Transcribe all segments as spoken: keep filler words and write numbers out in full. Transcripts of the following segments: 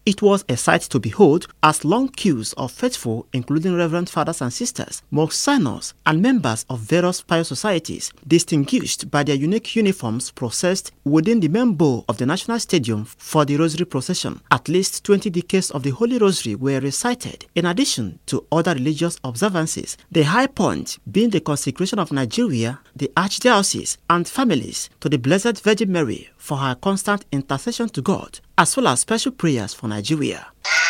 It was a sight to behold as long queues of faithful, including reverend fathers and sisters, monks, signers, and members of various pious societies, distinguished by their unique uniforms, processed within the main bowl of the National Stadium for the Rosary procession. At least twenty decades of the Holy Rosary were recited, in addition to other religious observances, the high point being the consecration of Nigeria, the Archdiocese, and families to the Blessed Virgin Mary for her constant intercession to God, as well as special prayers for Nigeria.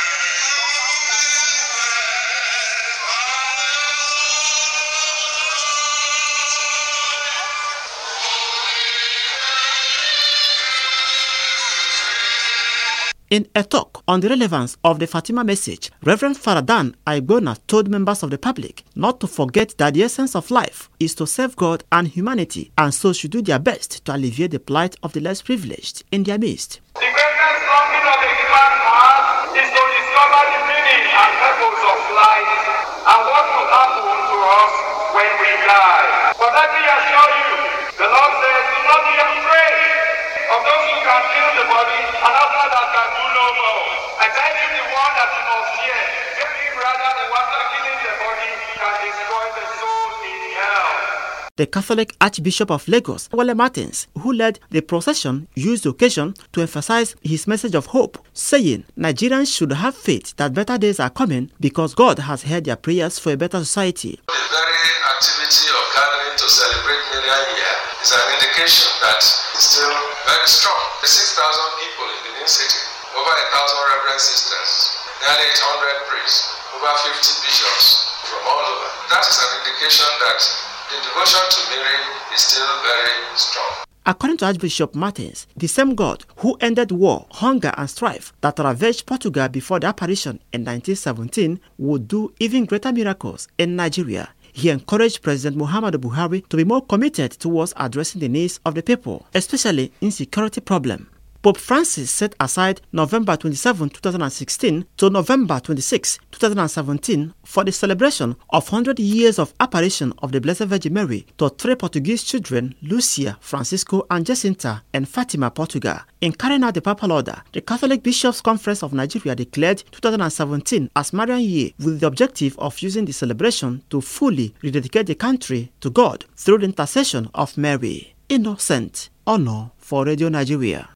In a talk on the relevance of the Fatima message, Reverend Father Dan Aigbona told members of the public not to forget that the essence of life is to serve God and humanity, and so should do their best to alleviate the plight of the less privileged in their midst. The greatest longing of the human heart is to discover the meaning and purpose of life and what will happen to us when we die. But let me assure you, the Lord says, do not be afraid of those who can kill the body and after that can do no more. I tell you the one that you must fear. Maybe rather than after killing the body can destroy the soul in hell. The Catholic Archbishop of Lagos, Wale Martins, who led the procession, used the occasion to emphasize his message of hope, saying Nigerians should have faith that better days are coming because God has heard their prayers for a better society. The very activity of gathering to celebrate Million Year is an indication that it's still very strong. The six thousand people in the new city, over one thousand reverend sisters, nearly eight hundred priests, over fifty bishops from all over. That is an indication that the devotion to Mary is still very strong. According to Archbishop Martins, the same God who ended war, hunger, and strife that ravaged Portugal before the apparition in nineteen seventeen would do even greater miracles in Nigeria. He encouraged President Muhammadu Buhari to be more committed towards addressing the needs of the people, especially insecurity problem. Pope Francis set aside November twenty-seventh, two thousand sixteen to November twenty-sixth, two thousand seventeen for the celebration of one hundred years of apparition of the Blessed Virgin Mary to three Portuguese children, Lucia, Francisco, and Jacinta, in Fatima, Portugal. In carrying out the papal order, the Catholic Bishops' Conference of Nigeria declared two thousand seventeen as Marian Year with the objective of using the celebration to fully rededicate the country to God through the intercession of Mary. Innocent Honor for Radio Nigeria.